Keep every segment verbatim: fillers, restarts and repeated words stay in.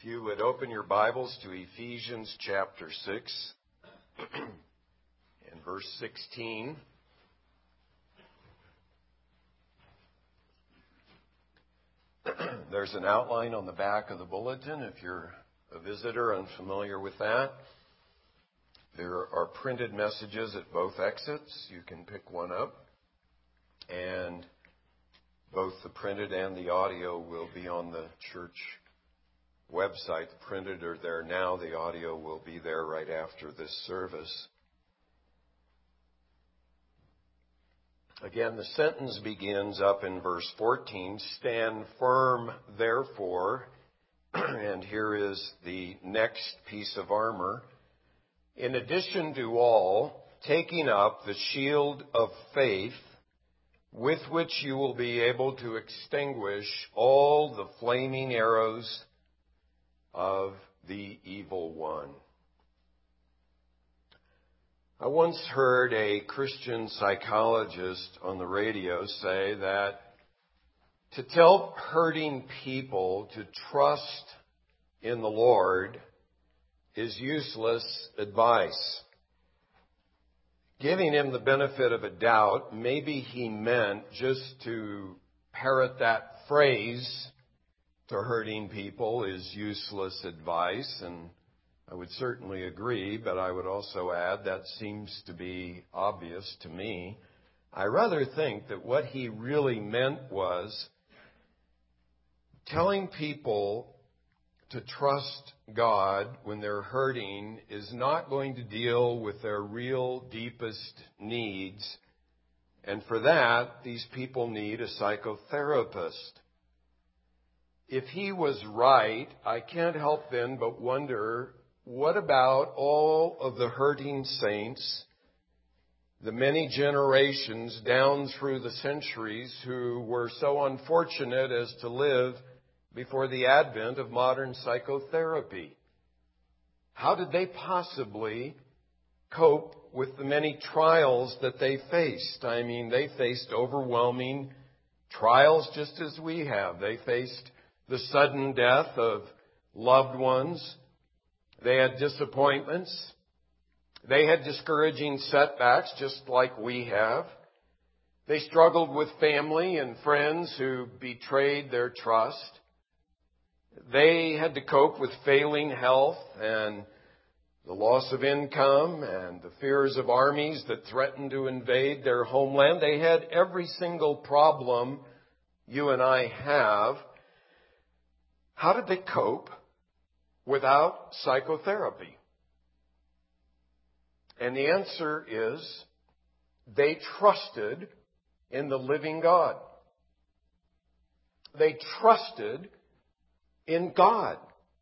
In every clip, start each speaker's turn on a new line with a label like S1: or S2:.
S1: If you would open your Bibles to Ephesians chapter six and verse sixteen. There's an outline on the back of the bulletin if you're a visitor unfamiliar with that. There are printed messages at both exits. You can pick one up. And both the printed and the audio will be on the church website. The printed are there now. The audio will be there right after this service. Again, the sentence begins up in verse fourteen. Stand firm, therefore. And here is the next piece of armor. In addition to all, taking up the shield of faith, with which you will be able to extinguish all the flaming arrows of the evil one. I once heard a Christian psychologist on the radio say that to tell hurting people to trust in the Lord is useless advice. Giving him the benefit of a doubt, maybe he meant just to parrot that phrase to hurting people is useless advice, and I would certainly agree, but I would also add that seems to be obvious to me. I rather think that what he really meant was telling people to trust God when they're hurting is not going to deal with their real deepest needs, and for that, these people need a psychotherapist. If he was right, I can't help then but wonder, what about all of the hurting saints, the many generations down through the centuries who were so unfortunate as to live before the advent of modern psychotherapy? How did they possibly cope with the many trials that they faced? I mean, they faced overwhelming trials just as we have. They faced the sudden death of loved ones. They had disappointments. They had discouraging setbacks just like we have. They struggled with family and friends who betrayed their trust. They had to cope with failing health and the loss of income and the fears of armies that threatened to invade their homeland. They had every single problem you and I have. How did they cope without psychotherapy? And the answer is they trusted in the living God. They trusted in God.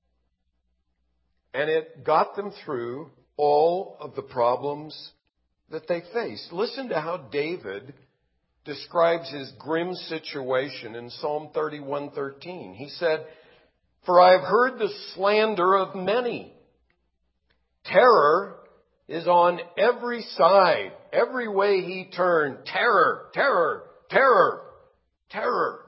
S1: And it got them through all of the problems that they faced. Listen to how David describes his grim situation in Psalm thirty-one thirteen. He said, "For I have heard the slander of many. Terror is on every side. Every way he turned, terror, terror, terror, terror.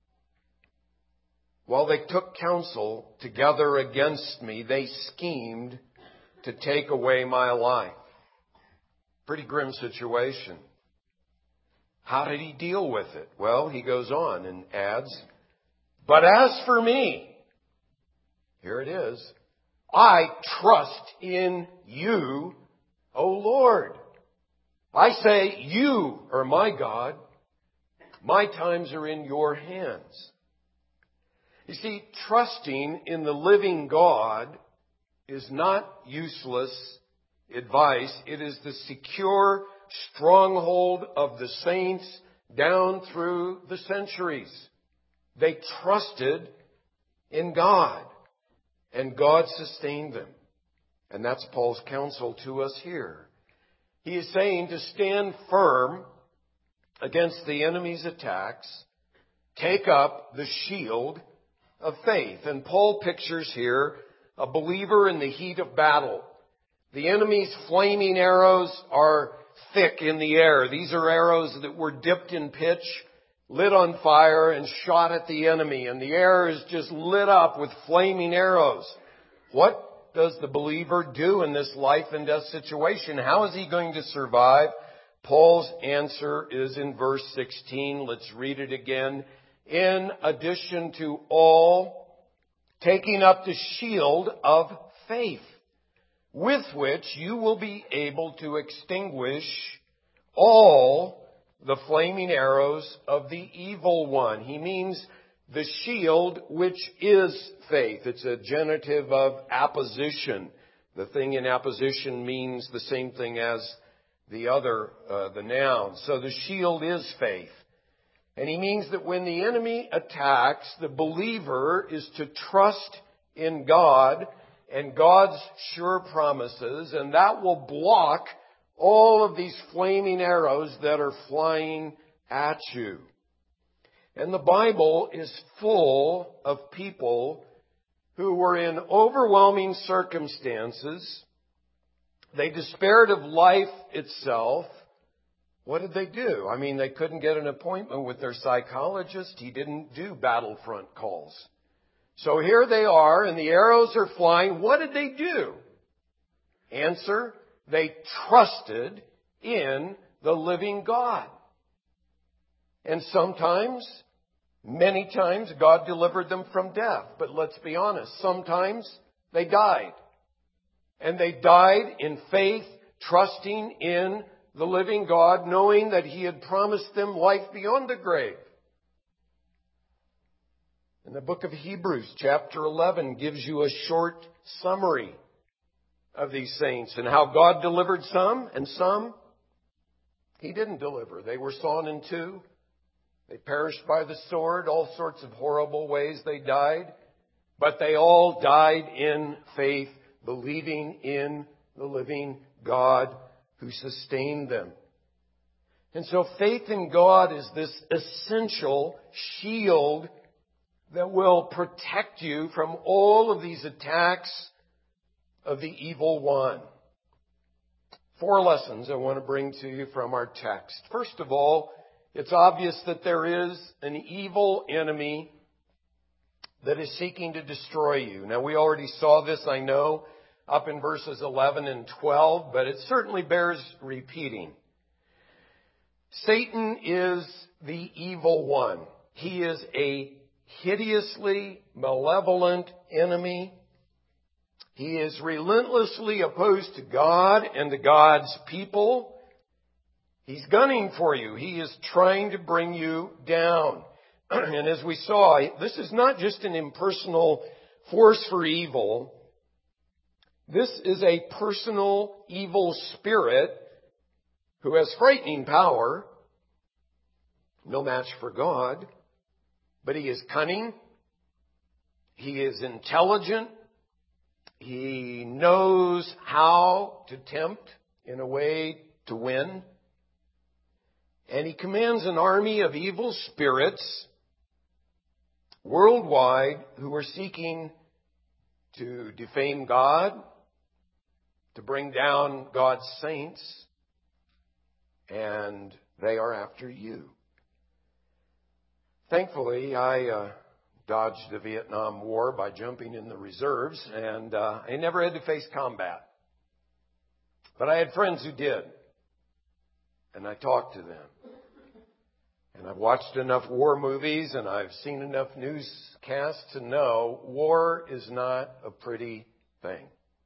S1: While they took counsel together against me, they schemed to take away my life." Pretty grim situation. How did he deal with it? Well, he goes on and adds, "But as for me," here it is, "I trust in you, O Lord. I say, you are my God. My times are in your hands." You see, trusting in the living God is not useless advice. It is the secure stronghold of the saints down through the centuries. They trusted in God, and God sustained them. And that's Paul's counsel to us here. He is saying to stand firm against the enemy's attacks, take up the shield of faith. And Paul pictures here a believer in the heat of battle. The enemy's flaming arrows are thick in the air. These are arrows that were dipped in pitch lit on fire and shot at the enemy, and the air is just lit up with flaming arrows. What does the believer do in this life and death situation? How is he going to survive? Paul's answer is in verse sixteen. Let's read it again. In addition to all, taking up the shield of faith, with which you will be able to extinguish all the flaming arrows of the evil one. He means the shield, which is faith. It's a genitive of apposition. The thing in apposition means the same thing as the other, uh, the noun. So the shield is faith. And he means that when the enemy attacks, the believer is to trust in God and God's sure promises, and that will block all of these flaming arrows that are flying at you. And the Bible is full of people who were in overwhelming circumstances. They despaired of life itself. What did they do? I mean, they couldn't get an appointment with their psychologist. He didn't do battlefront calls. So here they are, and the arrows are flying. What did they do? Answer, they trusted in the living God. And sometimes, many times, God delivered them from death. But let's be honest, sometimes they died. And they died in faith, trusting in the living God, knowing that He had promised them life beyond the grave. And the book of Hebrews, chapter eleven, gives you a short summary of these saints and how God delivered some and some He didn't deliver. They were sawn in two. They perished by the sword. All sorts of horrible ways they died. But they all died in faith, believing in the living God who sustained them. And so faith in God is this essential shield that will protect you from all of these attacks of the evil one. Four lessons I want to bring to you from our text. First of all, it's obvious that there is an evil enemy that is seeking to destroy you. Now, we already saw this, I know, up in verses eleven and twelve, but it certainly bears repeating. Satan is the evil one. He is a hideously malevolent enemy. He is relentlessly opposed to God and to God's people. He's gunning for you. He is trying to bring you down. And as we saw, this is not just an impersonal force for evil. This is a personal evil spirit who has frightening power, no match for God, but he is cunning, he is intelligent, he knows how to tempt in a way to win, and he commands an army of evil spirits worldwide who are seeking to defame God, to bring down God's saints, and they are after you. Thankfully, I uh, dodged the Vietnam War by jumping in the reserves, and uh, I never had to face combat. But I had friends who did, and I talked to them. And I've watched enough war movies, and I've seen enough newscasts to know war is not a pretty thing.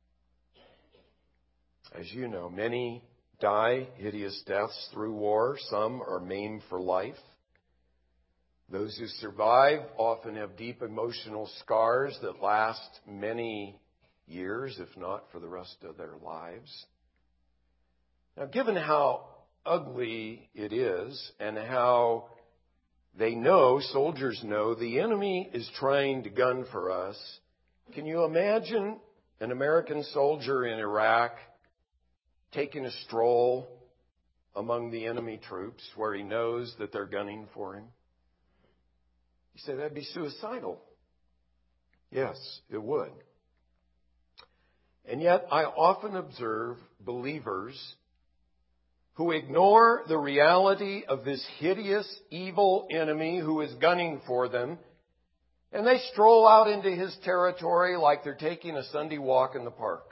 S1: As you know, many die hideous deaths through war. Some are maimed for life. Those who survive often have deep emotional scars that last many years, if not for the rest of their lives. Now, given how ugly it is and how they know, soldiers know, the enemy is trying to gun for us, can you imagine an American soldier in Iraq taking a stroll among the enemy troops where he knows that they're gunning for him? You say that'd be suicidal. Yes, it would. And yet I often observe believers who ignore the reality of this hideous, evil enemy who is gunning for them, and they stroll out into his territory like they're taking a Sunday walk in the park.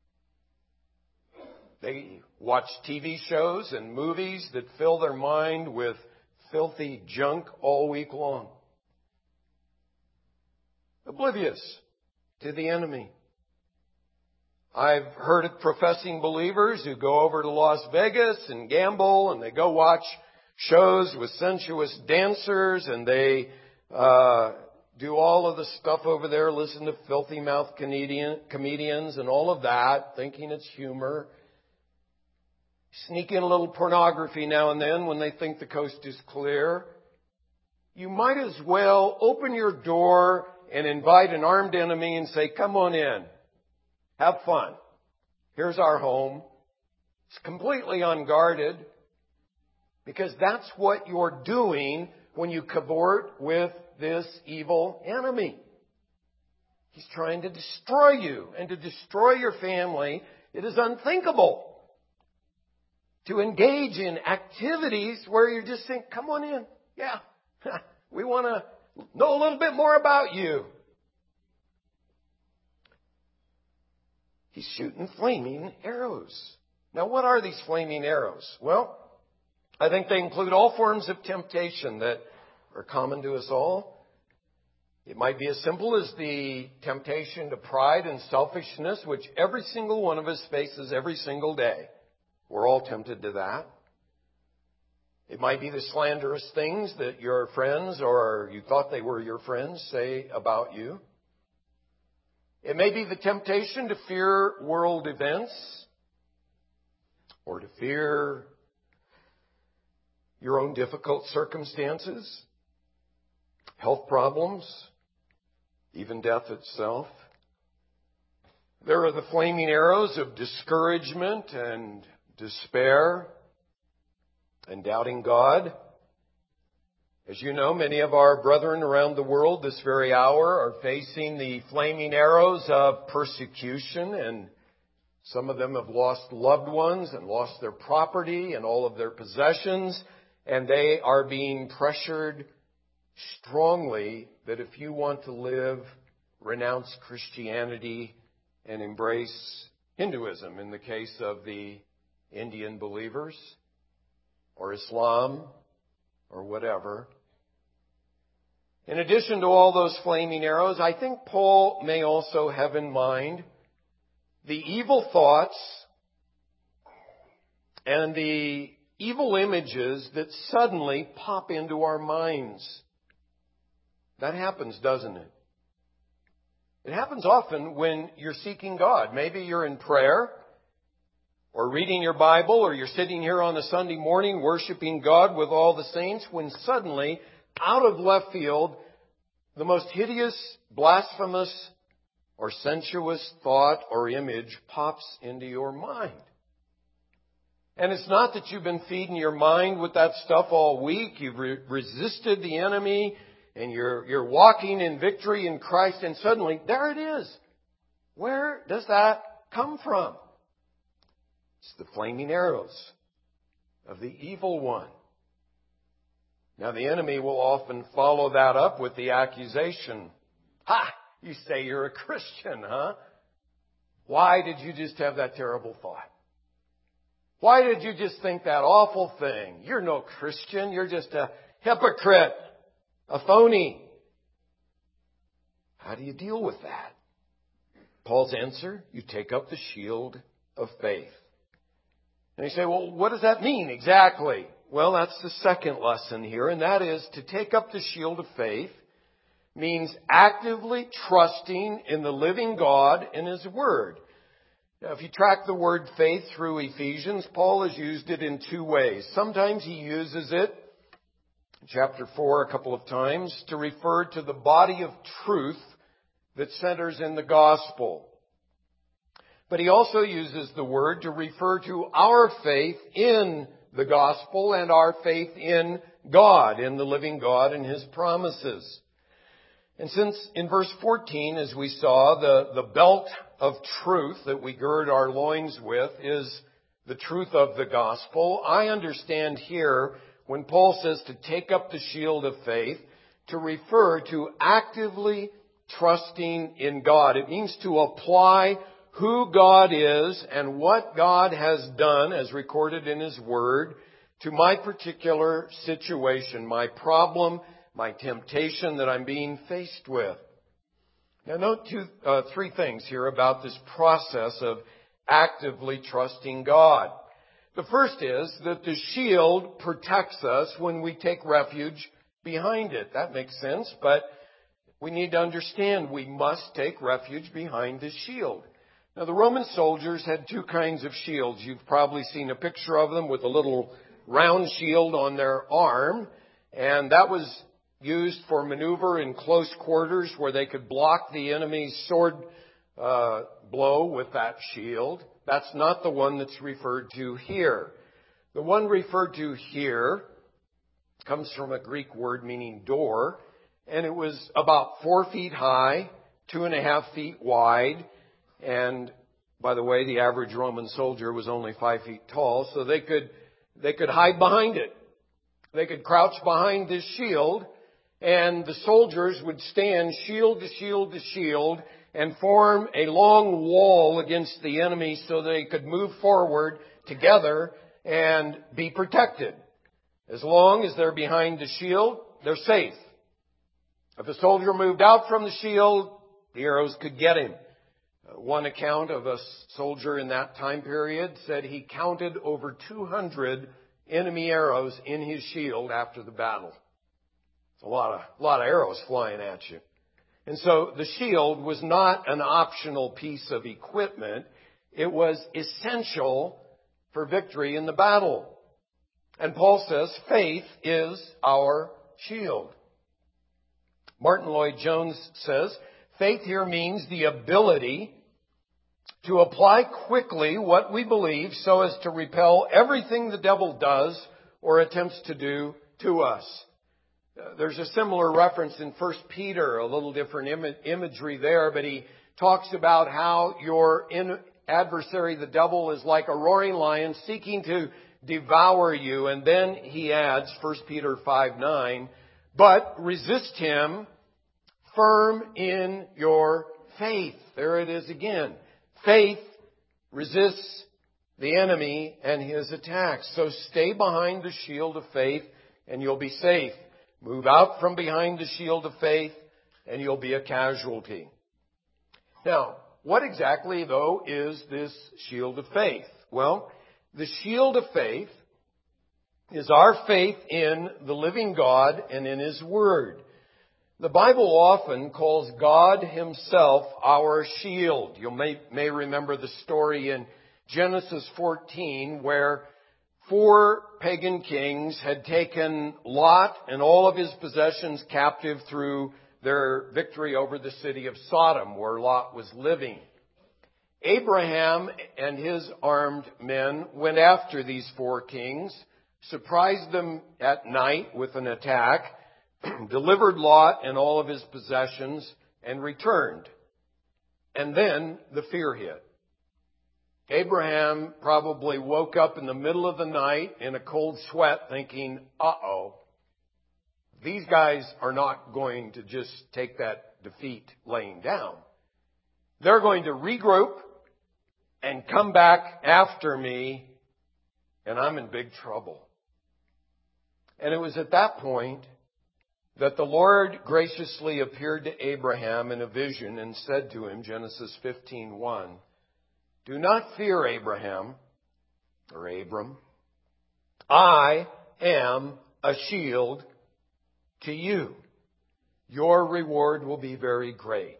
S1: They watch T V shows and movies that fill their mind with filthy junk all week long, oblivious to the enemy. I've heard of professing believers who go over to Las Vegas and gamble, and they go watch shows with sensuous dancers, and they uh, do all of the stuff over there, listen to filthy mouth comedian, comedians and all of that, thinking it's humor. Sneak in a little pornography now and then when they think the coast is clear. You might as well open your door and invite an armed enemy and say, come on in. Have fun. Here's our home. It's completely unguarded, because that's what you're doing when you cavort with this evil enemy. He's trying to destroy you and to destroy your family. It is unthinkable to engage in activities where you just think, come on in. Yeah, we want to know a little bit more about you. He's shooting flaming arrows. Now, what are these flaming arrows? Well, I think they include all forms of temptation that are common to us all. It might be as simple as the temptation to pride and selfishness, which every single one of us faces every single day. We're all tempted to that. It might be the slanderous things that your friends, or you thought they were your friends, say about you. It may be the temptation to fear world events, or to fear your own difficult circumstances, health problems, even death itself. There are the flaming arrows of discouragement and despair and doubting God. As you know, many of our brethren around the world this very hour are facing the flaming arrows of persecution, and some of them have lost loved ones and lost their property and all of their possessions, and they are being pressured strongly that if you want to live, renounce Christianity and embrace Hinduism in the case of the Indian believers, or Islam, or whatever. In addition to all those flaming arrows, I think Paul may also have in mind the evil thoughts and the evil images that suddenly pop into our minds. That happens, doesn't it? It happens often when you're seeking God. Maybe you're in prayer, or reading your Bible, or you're sitting here on a Sunday morning worshiping God with all the saints, when suddenly, out of left field, the most hideous, blasphemous, or sensuous thought or image pops into your mind. And it's not that you've been feeding your mind with that stuff all week. You've re- resisted the enemy, and you're, you're walking in victory in Christ, and suddenly, there it is. Where does that come from? It's the flaming arrows of the evil one. Now, the enemy will often follow that up with the accusation. Ha! You say you're a Christian, huh? Why did you just have that terrible thought? Why did you just think that awful thing? You're no Christian. You're just a hypocrite, a phony. How do you deal with that? Paul's answer, you take up the shield of faith. And you say, well, what does that mean exactly? Well, that's the second lesson here, and that is to take up the shield of faith means actively trusting in the living God and His Word. Now, if you track the word faith through Ephesians, Paul has used it in two ways. Sometimes he uses it, chapter four a couple of times, to refer to the body of truth that centers in the gospel. But he also uses the word to refer to our faith in the gospel and our faith in God, in the living God and His promises. And since in verse fourteen, as we saw, the, the belt of truth that we gird our loins with is the truth of the gospel, I understand here when Paul says to take up the shield of faith, to refer to actively trusting in God. It means to apply who God is and what God has done, as recorded in His Word, to my particular situation, my problem, my temptation that I'm being faced with. Now note two, uh, three things here about this process of actively trusting God. The first is that the shield protects us when we take refuge behind it. That makes sense, but we need to understand we must take refuge behind the shield. Now, the Roman soldiers had two kinds of shields. You've probably seen a picture of them with a little round shield on their arm, and that was used for maneuver in close quarters where they could block the enemy's sword uh, blow with that shield. That's not the one that's referred to here. The one referred to here comes from a Greek word meaning door, and it was about four feet high, two and a half feet wide, and by the way, the average Roman soldier was only five feet tall, so they could they could hide behind it. They could crouch behind this shield, and the soldiers would stand shield to shield to shield and form a long wall against the enemy so they could move forward together and be protected. As long as they're behind the shield, they're safe. If a soldier moved out from the shield, the arrows could get him. One account of a soldier in that time period said he counted over two hundred enemy arrows in his shield after the battle. It's a lot of, a lot of arrows flying at you. And so the shield was not an optional piece of equipment. It was essential for victory in the battle. And Paul says faith is our shield. Martin Lloyd-Jones says, faith here means the ability to apply quickly what we believe so as to repel everything the devil does or attempts to do to us. Uh, there's a similar reference in First Peter, a little different Im- imagery there, but he talks about how your in- adversary, the devil, is like a roaring lion seeking to devour you. And then he adds, First Peter five nine, but resist him firm in your faith. There it is again. Faith resists the enemy and his attacks. So stay behind the shield of faith and you'll be safe. Move out from behind the shield of faith and you'll be a casualty. Now, what exactly, though, is this shield of faith? Well, the shield of faith is our faith in the living God and in His Word. The Bible often calls God Himself our shield. You may, may remember the story in Genesis fourteen where four pagan kings had taken Lot and all of his possessions captive through their victory over the city of Sodom, where Lot was living. Abraham and his armed men went after these four kings, surprised them at night with an attack, delivered Lot and all of his possessions, and returned. And then the fear hit. Abraham probably woke up in the middle of the night in a cold sweat thinking, uh-oh, these guys are not going to just take that defeat laying down. They're going to regroup and come back after me, and I'm in big trouble. And it was at that point that the Lord graciously appeared to Abraham in a vision and said to him, Genesis fifteen one, do not fear, Abraham, or Abram. I am a shield to you. Your reward will be very great.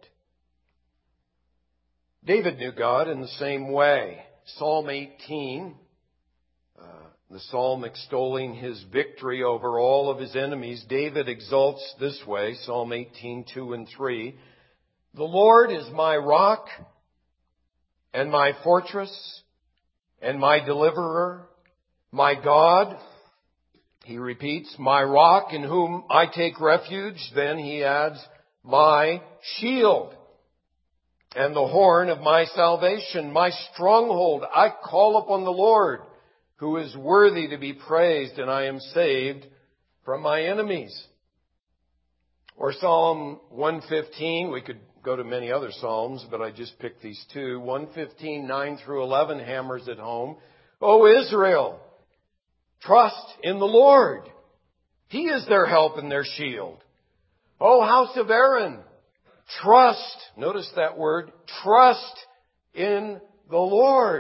S1: David knew God in the same way. Psalm eighteen, uh, the psalm extolling his victory over all of his enemies, David exalts this way, Psalm eighteen, two and three. The Lord is my rock and my fortress and my deliverer, my God. He repeats, my rock in whom I take refuge. Then he adds, my shield and the horn of my salvation, my stronghold. I call upon the Lord, who is worthy to be praised, and I am saved from my enemies. Or Psalm one fifteen, we could go to many other Psalms, but I just picked these two. one fifteen, nine through eleven hammers it home. O Israel, trust in the Lord. He is their help and their shield. O house of Aaron, trust, notice that word, trust in the Lord.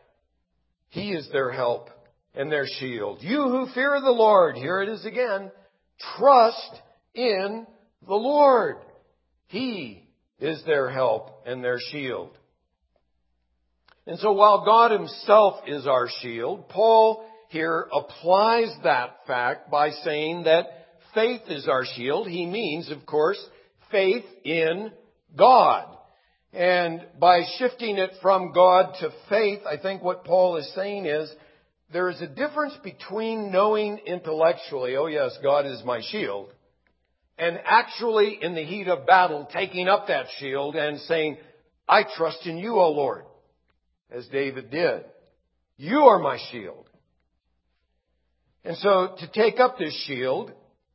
S1: He is their help and their shield. You who fear the Lord, here it is again, trust in the Lord. He is their help and their shield. And so while God Himself is our shield, Paul here applies that fact by saying that faith is our shield. He means, of course, faith in God. And by shifting it from God to faith, I think what Paul is saying is there is a difference between knowing intellectually, oh yes, God is my shield, and actually in the heat of battle taking up that shield and saying, I trust in you, O Lord, as David did. You are my shield. And so to take up this shield,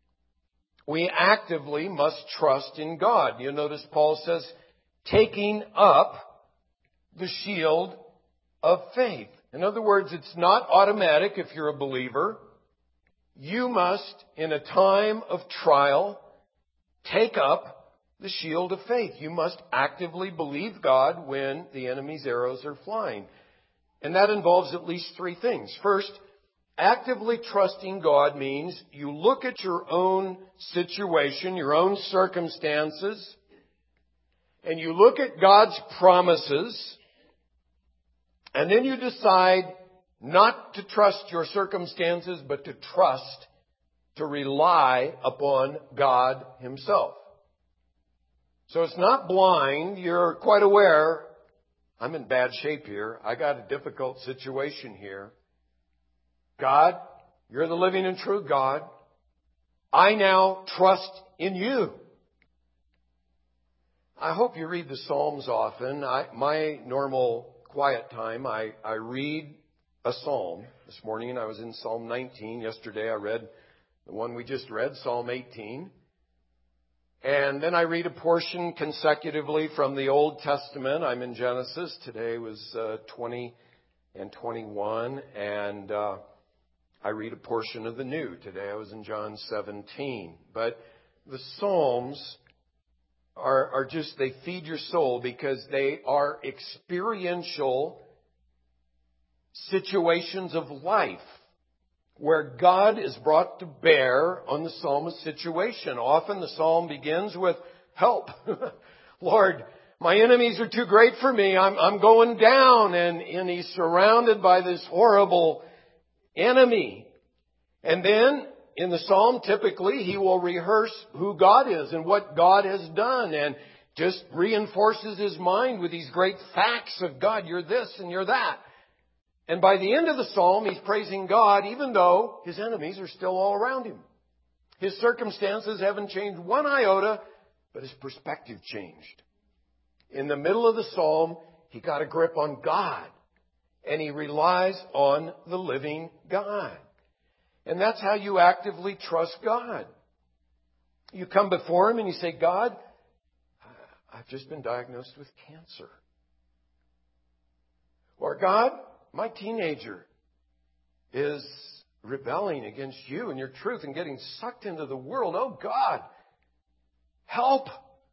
S1: we actively must trust in God. You notice Paul says, taking up the shield of faith. In other words, it's not automatic if you're a believer. You must, in a time of trial, take up the shield of faith. You must actively believe God when the enemy's arrows are flying. And that involves at least three things. First, actively trusting God means you look at your own situation, your own circumstances, and you look at God's promises, and then you decide not to trust your circumstances, but to trust, to rely upon God Himself. So it's not blind. You're quite aware, I'm in bad shape here. I got a difficult situation here. God, you're the living and true God. I now trust in you. I hope you read the Psalms often. I, my normal quiet time, I, I read a psalm. This morning I was in Psalm nineteen. Yesterday I read the one we just read, Psalm eighteen. And then I read a portion consecutively from the Old Testament. I'm in Genesis. Today was uh, twenty and twenty-one. And uh, I read a portion of the New. Today I was in John seventeen. But the Psalms are, are just, they feed your soul because they are experiential situations of life where God is brought to bear on the psalmist's situation. Often the psalm begins with, help. Lord, my enemies are too great for me. I'm, I'm going down. And, and he's surrounded by this horrible enemy. And then in the psalm, typically, he will rehearse who God is and what God has done and just reinforces his mind with these great facts of God. You're this and you're that. And by the end of the psalm, he's praising God even though his enemies are still all around him. His circumstances haven't changed one iota, but his perspective changed. In the middle of the psalm, he got a grip on God. And he relies on the living God. And that's how you actively trust God. You come before him and you say, God, I've just been diagnosed with cancer. Or God, my teenager is rebelling against you and your truth and getting sucked into the world. Oh God, help.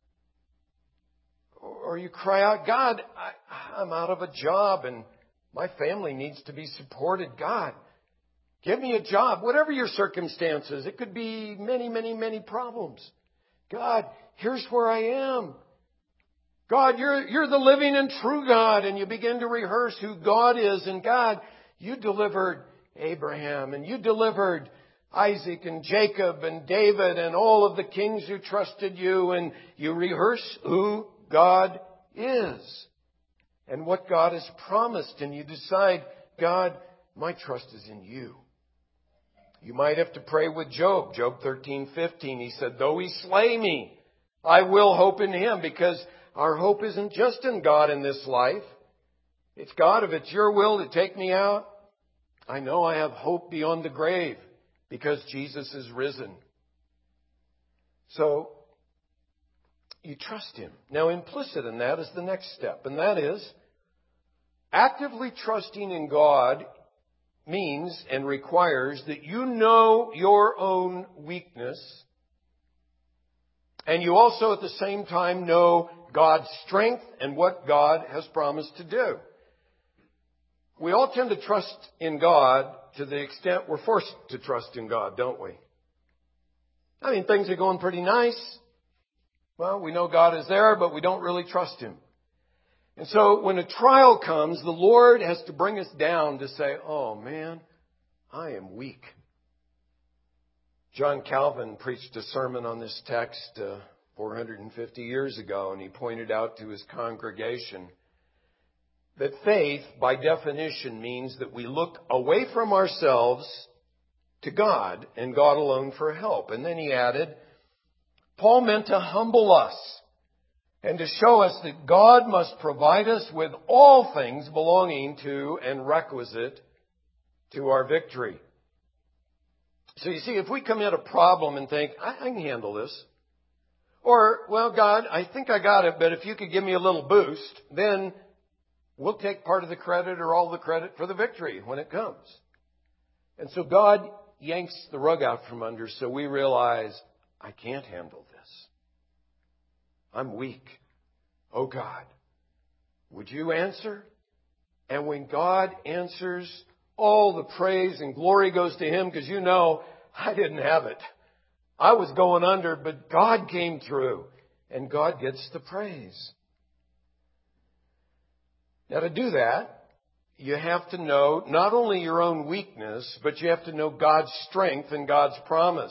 S1: Or you cry out, God, I, I'm out of a job and my family needs to be supported. God, give me a job. Whatever your circumstances, it could be many, many, many problems. God, here's where I am. God, you're, you're the living and true God. And you begin to rehearse who God is. And God, you delivered Abraham and you delivered Isaac and Jacob and David and all of the kings who trusted you. And you rehearse who God is and what God has promised. And you decide, God, my trust is in you. You might have to pray with Job. Job thirteen fifteen, he said, though he slay me, I will hope in him because Our hope isn't just in God in this life. It's God, if it's your will to take me out, I know I have hope beyond the grave because Jesus is risen. So, you trust Him. Now, implicit in that is the next step, and that is actively trusting in God means and requires that you know your own weakness, and you also at the same time know God's strength and what God has promised to do. We all tend to trust in God to the extent we're forced to trust in God, don't we? I mean, things are going pretty nice. Well, we know God is there, but we don't really trust Him. And so when a trial comes, the Lord has to bring us down to say, oh man, I am weak. John Calvin preached a sermon on this text uh, four hundred fifty years ago, and he pointed out to his congregation that faith, by definition, means that we look away from ourselves to God and God alone for help. And then he added, Paul meant to humble us and to show us that God must provide us with all things belonging to and requisite to our victory. So you see, if we come at a problem and think, I, I can handle this, or, well, God, I think I got it, but if you could give me a little boost, then we'll take part of the credit or all the credit for the victory when it comes. And so God yanks the rug out from under, so we realize, I can't handle this. I'm weak. Oh God, would you answer? And when God answers, all the praise and glory goes to Him, because you know, I didn't have it. I was going under, but God came through, and God gets the praise. Now to do that, you have to know not only your own weakness, but you have to know God's strength and God's promise.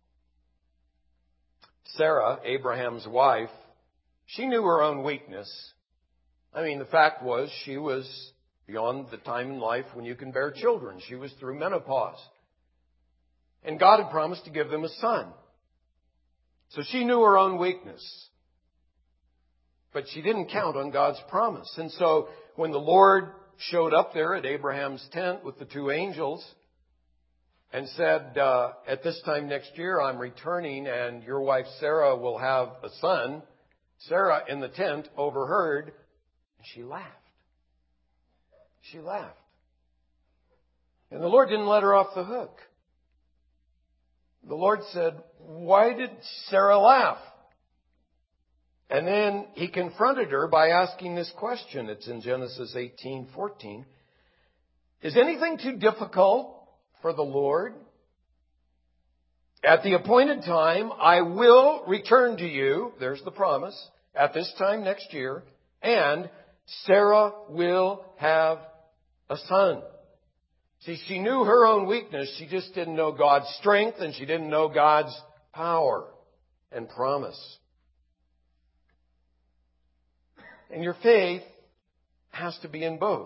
S1: Sarah, Abraham's wife, she knew her own weakness. I mean, the fact was she was beyond the time in life when you can bear children. She was through menopause. And God had promised to give them a son. So she knew her own weakness. But she didn't count on God's promise. And so when the Lord showed up there at Abraham's tent with the two angels and said, uh, at this time next year I'm returning and your wife Sarah will have a son, Sarah in the tent overheard and she laughed. She laughed. And the Lord didn't let her off the hook. The Lord said, why did Sarah laugh? And then He confronted her by asking this question. It's in Genesis eighteen fourteen. Is anything too difficult for the Lord? At the appointed time, I will return to you. There's the promise. At this time next year. And Sarah will have a son. See, she knew her own weakness. She just didn't know God's strength and she didn't know God's power and promise. And your faith has to be in both.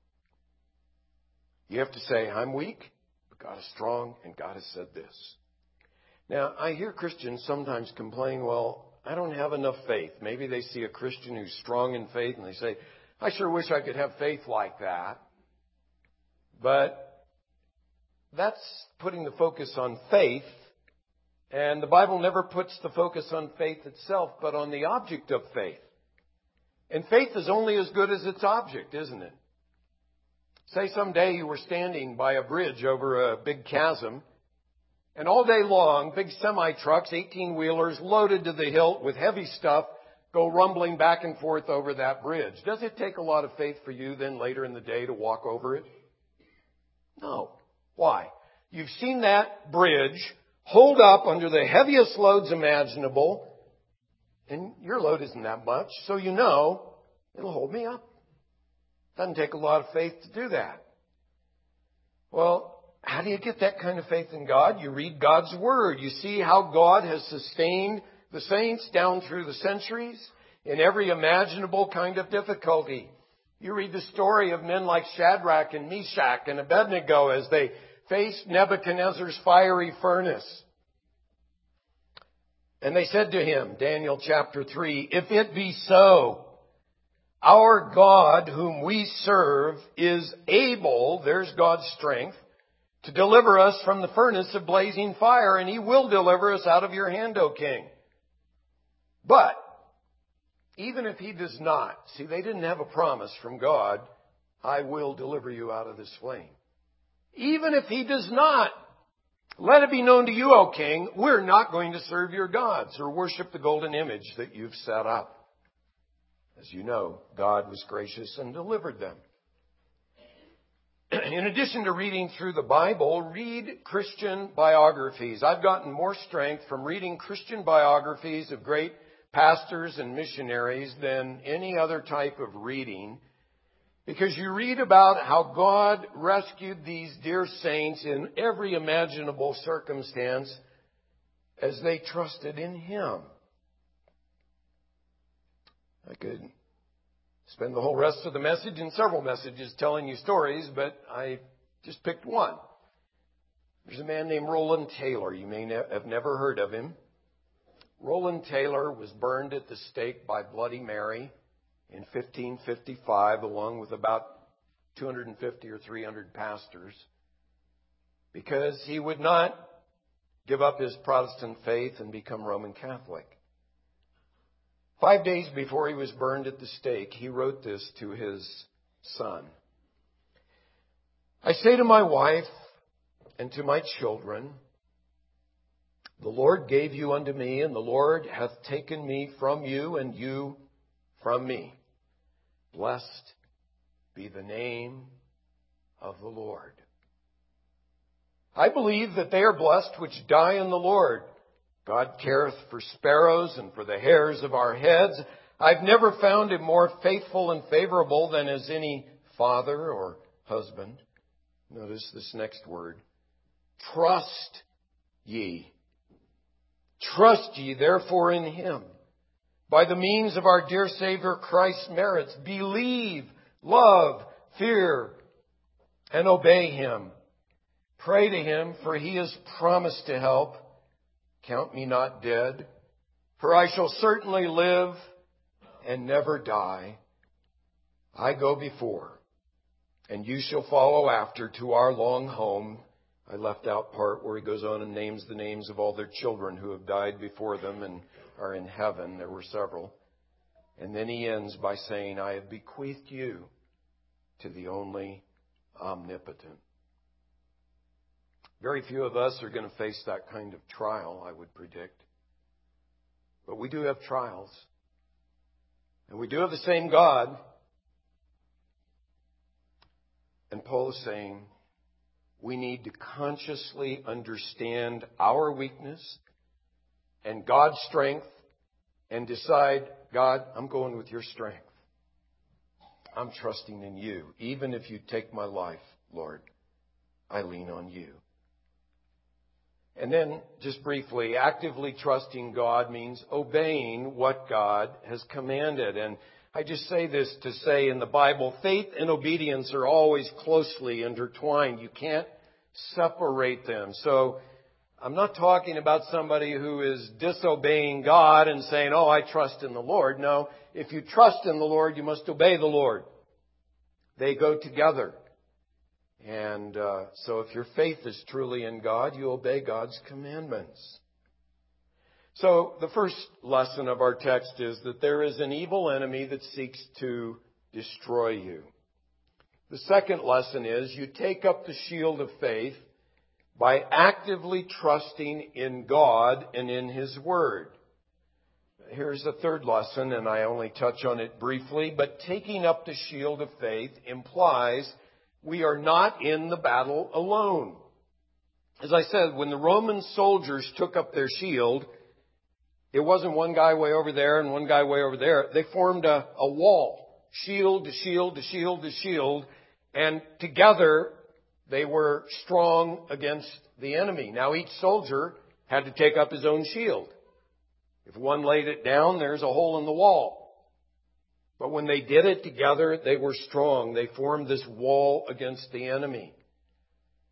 S1: You have to say, I'm weak, but God is strong and God has said this. Now, I hear Christians sometimes complain, well, I don't have enough faith. Maybe they see a Christian who's strong in faith and they say, I sure wish I could have faith like that. But that's putting the focus on faith. And the Bible never puts the focus on faith itself, but on the object of faith. And faith is only as good as its object, isn't it? Say someday you were standing by a bridge over a big chasm, and all day long, big semi-trucks, eighteen-wheelers, loaded to the hilt with heavy stuff, go rumbling back and forth over that bridge. Does it take a lot of faith for you then later in the day to walk over it? No. Why? You've seen that bridge hold up under the heaviest loads imaginable, and your load isn't that much, so you know it'll hold me up. Doesn't take a lot of faith to do that. Well, how do you get that kind of faith in God? You read God's Word. You see how God has sustained the saints down through the centuries in every imaginable kind of difficulty. You read the story of men like Shadrach and Meshach and Abednego as they faced Nebuchadnezzar's fiery furnace. And they said to him, Daniel chapter three, if it be so, our God whom we serve is able, there's God's strength, to deliver us from the furnace of blazing fire, and He will deliver us out of your hand, O king. But even if He does not, see, they didn't have a promise from God, I will deliver you out of this flame. Even if He does not, let it be known to you, O king, we're not going to serve your gods or worship the golden image that you've set up. As you know, God was gracious and delivered them. In addition to reading through the Bible, read Christian biographies. I've gotten more strength from reading Christian biographies of great pastors and missionaries than any other type of reading, because you read about how God rescued these dear saints in every imaginable circumstance as they trusted in Him. I could spend the whole rest of the message in several messages telling you stories, but I just picked one. There's a man named Roland Taylor. You may ne- have never heard of him. Roland Taylor was burned at the stake by Bloody Mary in fifteen fifty-five, along with about two hundred fifty or three hundred pastors, because he would not give up his Protestant faith and become Roman Catholic. Five days before he was burned at the stake, he wrote this to his son. I say to my wife and to my children, the Lord gave you unto me, and the Lord hath taken me from you, and you from me. Blessed be the name of the Lord. I believe that they are blessed which die in the Lord. God careth for sparrows and for the hairs of our heads. I've never found Him more faithful and favorable than as any father or husband. Notice this next word. Trust ye. Trust ye therefore in Him. By the means of our dear Savior Christ's merits, believe, love, fear, and obey Him. Pray to Him, for He has promised to help. Count me not dead, for I shall certainly live and never die. I go before, and you shall follow after to our long home. I left out part where he goes on and names the names of all their children who have died before them and are in heaven. There were several. And then he ends by saying, I have bequeathed you to the only omnipotent. Very few of us are going to face that kind of trial, I would predict. But we do have trials. And we do have the same God. And Paul is saying we need to consciously understand our weakness and God's strength and decide, God, I'm going with your strength. I'm trusting in you. Even if you take my life, Lord, I lean on you. And then, just briefly, actively trusting God means obeying what God has commanded. And I just say this to say in the Bible, faith and obedience are always closely intertwined. You can't separate them. So I'm not talking about somebody who is disobeying God and saying, oh, I trust in the Lord. No, if you trust in the Lord, you must obey the Lord. They go together. And uh, so if your faith is truly in God, you obey God's commandments. So the first lesson of our text is that there is an evil enemy that seeks to destroy you. The second lesson is you take up the shield of faith by actively trusting in God and in His Word. Here's the third lesson, and I only touch on it briefly, but taking up the shield of faith implies we are not in the battle alone. As I said, when the Roman soldiers took up their shield, it wasn't one guy way over there and one guy way over there. They formed a, a wall, shield to shield to shield to shield, and together they were strong against the enemy. Now each soldier had to take up his own shield. If one laid it down, there's a hole in the wall. But when they did it together, they were strong. They formed this wall against the enemy.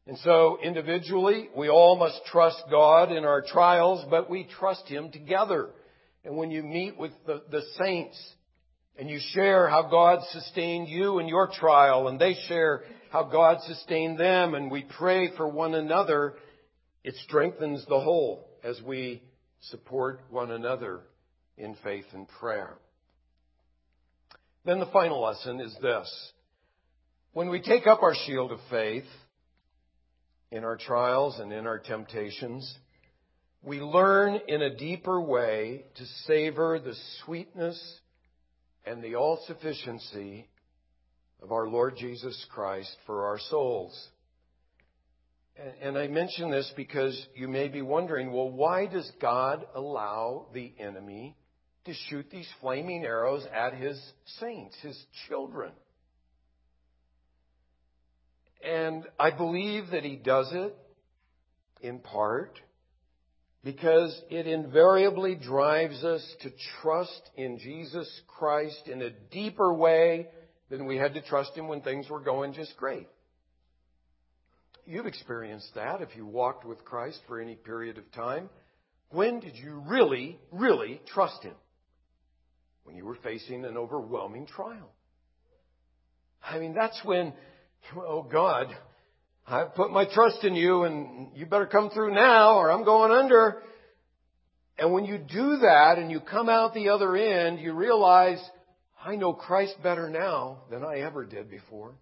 S1: And so individually, we all must trust God in our trials, but we trust Him together. And when you meet with the, the saints and you share how God sustained you in your trial and they share how God sustained them and we pray for one another, it strengthens the whole as we support one another in faith and prayer. Then the final lesson is this. When we take up our shield of faith in our trials and in our temptations, we learn in a deeper way to savor the sweetness and the all-sufficiency of our Lord Jesus Christ for our souls. And I mention this because you may be wondering, well, why does God allow the enemy to shoot these flaming arrows at His saints, His children? And I believe that He does it in part because it invariably drives us to trust in Jesus Christ in a deeper way than we had to trust Him when things were going just great. You've experienced that if you walked with Christ for any period of time. When did you really, really trust Him? When you were facing an overwhelming trial. I mean, that's when, oh God, I've put my trust in you and you better come through now or I'm going under. And when you do that and you come out the other end, you realize, I know Christ better now than I ever did before.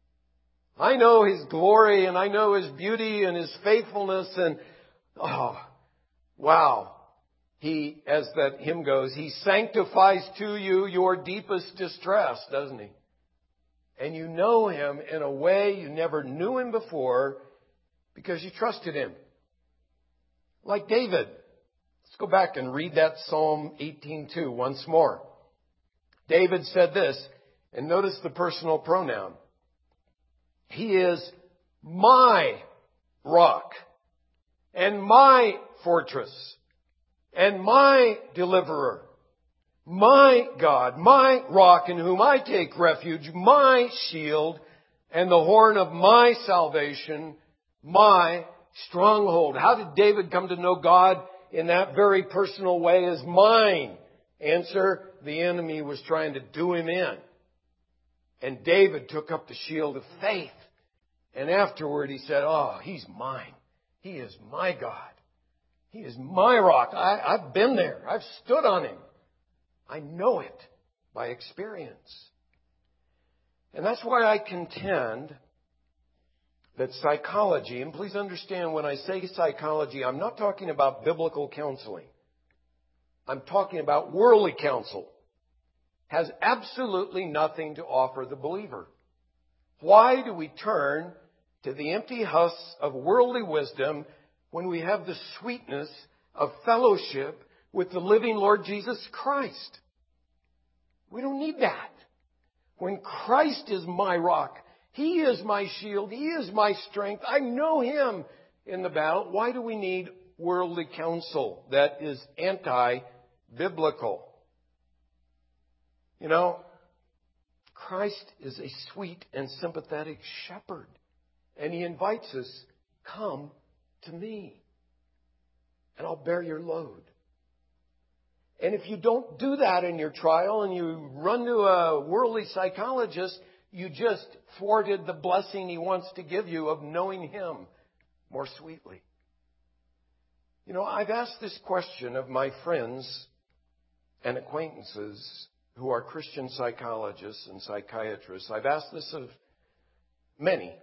S1: I know His glory and I know His beauty and His faithfulness and, oh, wow. He, as that hymn goes, He sanctifies to you your deepest distress, doesn't He? And you know Him in a way you never knew Him before because you trusted Him. Like David. Let's go back and read that Psalm eighteen two once more. David said this, and notice the personal pronoun. He is my rock and my fortress and my deliverer, my God, my rock in whom I take refuge, my shield and the horn of my salvation, my stronghold. How did David come to know God in that very personal way as mine? Answer, the enemy was trying to do him in. And David took up the shield of faith. And afterward he said, oh, He's mine. He is my God. He is my rock. I, I've been there. I've stood on Him. I know it by experience. And that's why I contend that psychology, and please understand when I say psychology, I'm not talking about biblical counseling. I'm talking about worldly counsel. Has absolutely nothing to offer the believer. Why do we turn to the empty husks of worldly wisdom when we have the sweetness of fellowship with the living Lord Jesus Christ? We don't need that. When Christ is my rock, He is my shield, He is my strength, I know Him in the battle. Why do we need worldly counsel that is anti-biblical? You know, Christ is a sweet and sympathetic shepherd. And He invites us, come to me, and I'll bear your load. And if you don't do that in your trial and you run to a worldly psychologist, you just thwarted the blessing He wants to give you of knowing Him more sweetly. You know, I've asked this question of my friends and acquaintances who are Christian psychologists and psychiatrists. I've asked this of many,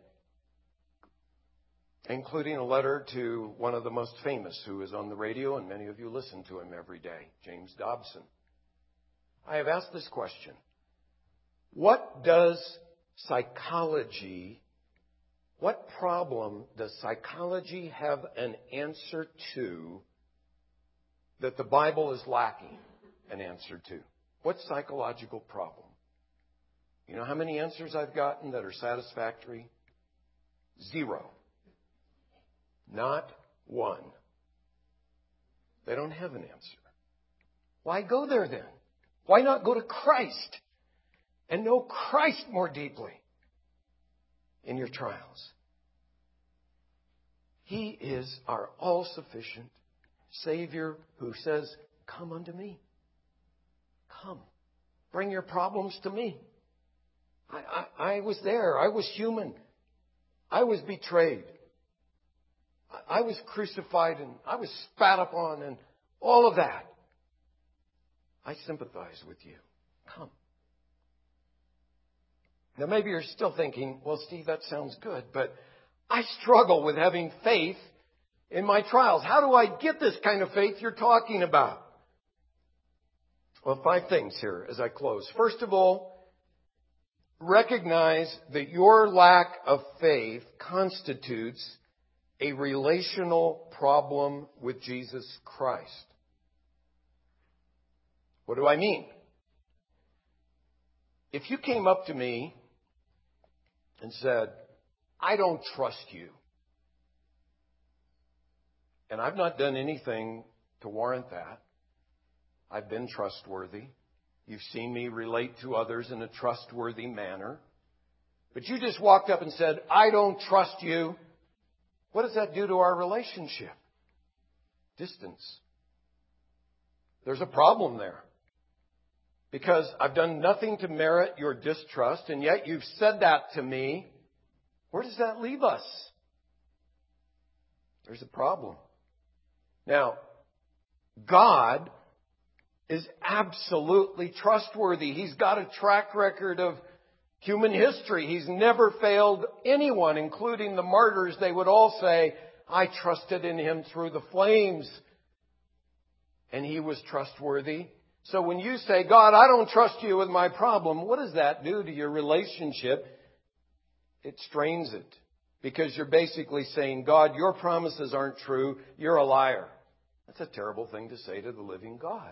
S1: including a letter to one of the most famous who is on the radio, and many of you listen to him every day, James Dobson. I have asked this question. What does psychology, what problem does psychology have an answer to that the Bible is lacking an answer to? What psychological problem? You know how many answers I've gotten that are satisfactory? Zero. Not one. They don't have an answer. Why go there then? Why not go to Christ and know Christ more deeply in your trials? He is our all-sufficient Savior who says, come unto me. Come. Bring your problems to me. I, I, I was there. I was human. I was betrayed. I, I was crucified and I was spat upon and all of that. I sympathize with you. Come. Now maybe you're still thinking, well, Steve, that sounds good, but I struggle with having faith in my trials. How do I get this kind of faith you're talking about? Well, five things here as I close. First of all, recognize that your lack of faith constitutes a relational problem with Jesus Christ. What do I mean? If you came up to me and said, I don't trust you, and I've not done anything to warrant that. I've been trustworthy. You've seen me relate to others in a trustworthy manner. But you just walked up and said, I don't trust you. What does that do to our relationship? Distance. There's a problem there. Because I've done nothing to merit your distrust, and yet you've said that to me. Where does that leave us? There's a problem. Now, God is absolutely trustworthy. He's got a track record of human history. He's never failed anyone, including the martyrs. They would all say, I trusted in Him through the flames. And He was trustworthy. So when you say, God, I don't trust you with my problem, what does that do to your relationship? It strains it. Because you're basically saying, God, your promises aren't true. You're a liar. That's a terrible thing to say to the living God.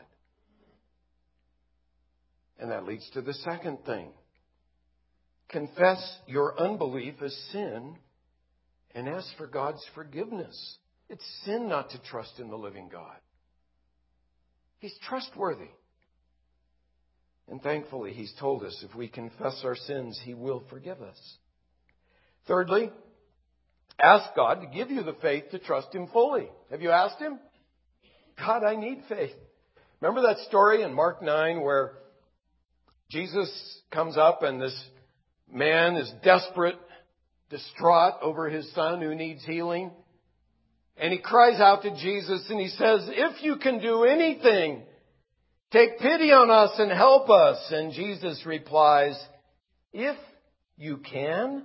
S1: And that leads to the second thing. Confess your unbelief as sin and ask for God's forgiveness. It's sin not to trust in the living God. He's trustworthy. And thankfully, He's told us if we confess our sins, He will forgive us. Thirdly, ask God to give you the faith to trust Him fully. Have you asked Him? God, I need faith. Remember that story in Mark nine where Jesus comes up and this man is desperate, distraught over his son who needs healing. And he cries out to Jesus and he says, if you can do anything, take pity on us and help us. And Jesus replies, if you can.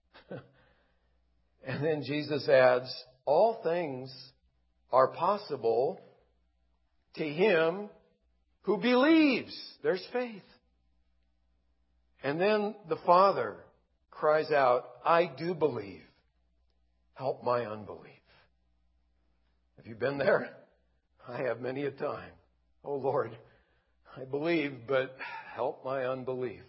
S1: And then Jesus adds, all things are possible to him who believes. There's faith. And then the Father cries out, I do believe. Help my unbelief. Have you been there? I have many a time. Oh Lord, I believe, but help my unbelief.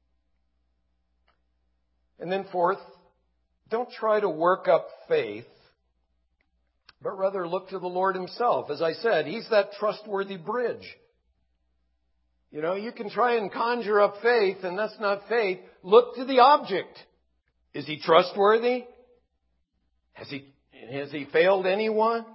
S1: And then fourth, don't try to work up faith, but rather look to the Lord Himself. As I said, He's that trustworthy bridge. You know, you can try and conjure up faith, and that's not faith. Look to the object. Is He trustworthy? Has He, has he failed anyone?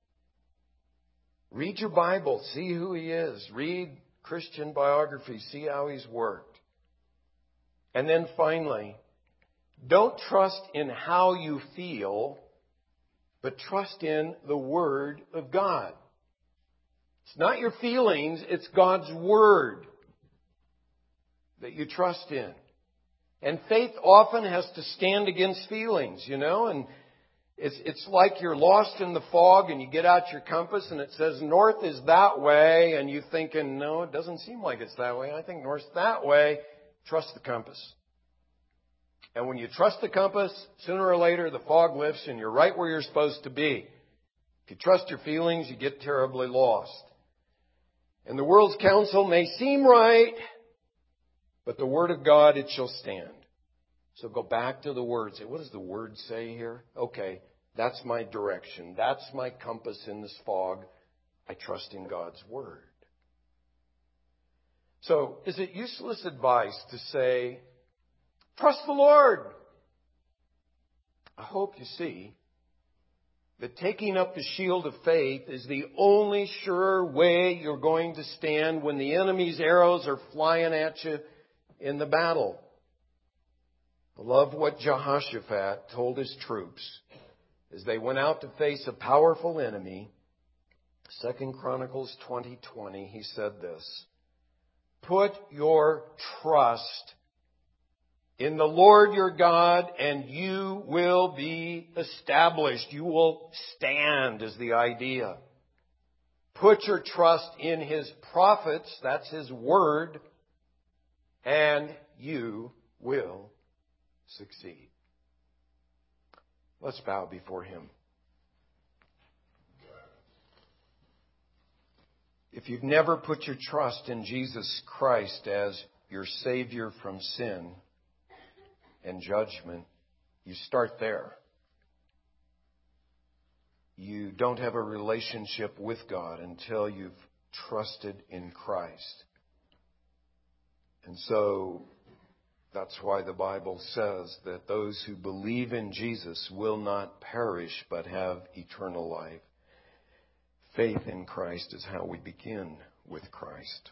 S1: Read your Bible. See who He is. Read Christian biographies. See how He's worked. And then finally, don't trust in how you feel, but trust in the Word of God. It's not your feelings, it's God's Word that you trust in. And faith often has to stand against feelings, you know, and it's, it's like you're lost in the fog and you get out your compass and it says north is that way and you're thinking, no, it doesn't seem like it's that way. I think north's that way. Trust the compass. And when you trust the compass, sooner or later the fog lifts and you're right where you're supposed to be. If you trust your feelings, you get terribly lost. And the world's counsel may seem right, but the Word of God, it shall stand. So go back to the Word. Say, what does the Word say here? Okay, that's my direction. That's my compass in this fog. I trust in God's Word. So is it useless advice to say, trust the Lord? I hope you see that taking up the shield of faith is the only sure way you're going to stand when the enemy's arrows are flying at you in the battle. I love what Jehoshaphat told his troops as they went out to face a powerful enemy. Second Chronicles twenty twenty, he said this, "Put your trust in the Lord your God, and you will be established." You will stand is the idea. Put your trust in His prophets, that's His word, and you will succeed. Let's bow before Him. If you've never put your trust in Jesus Christ as your Savior from sin and judgment, you start there. You don't have a relationship with God until you've trusted in Christ. And so that's why the Bible says that those who believe in Jesus will not perish but have eternal life. Faith in Christ is how we begin with Christ.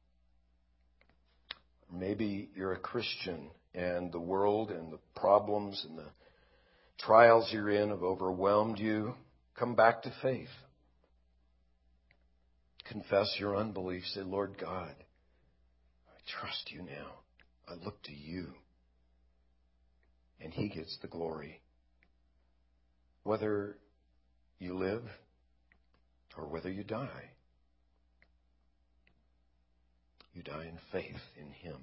S1: Maybe you're a Christian and the world and the problems and the trials you're in have overwhelmed you. Come back to faith. Confess your unbelief. Say, "Lord God, I trust you now. I look to you." And He gets the glory. Whether you live or whether you die, you die in faith in Him.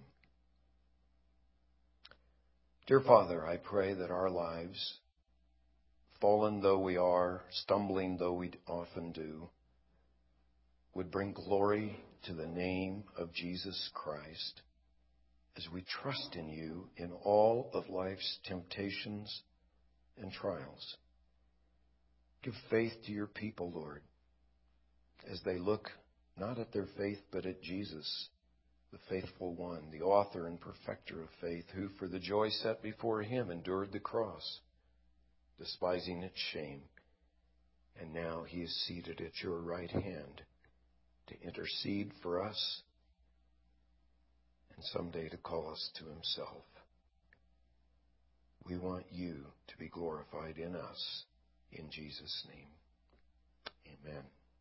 S1: Dear Father, I pray that our lives, fallen though we are, stumbling though we often do, would bring glory to the name of Jesus Christ as we trust in you in all of life's temptations and trials. Give faith to your people, Lord, as they look not at their faith but at Jesus, the faithful one, the author and perfecter of faith, who for the joy set before Him endured the cross, despising its shame. And now He is seated at your right hand to intercede for us and someday to call us to Himself. We want you to be glorified in us. In Jesus' name, amen.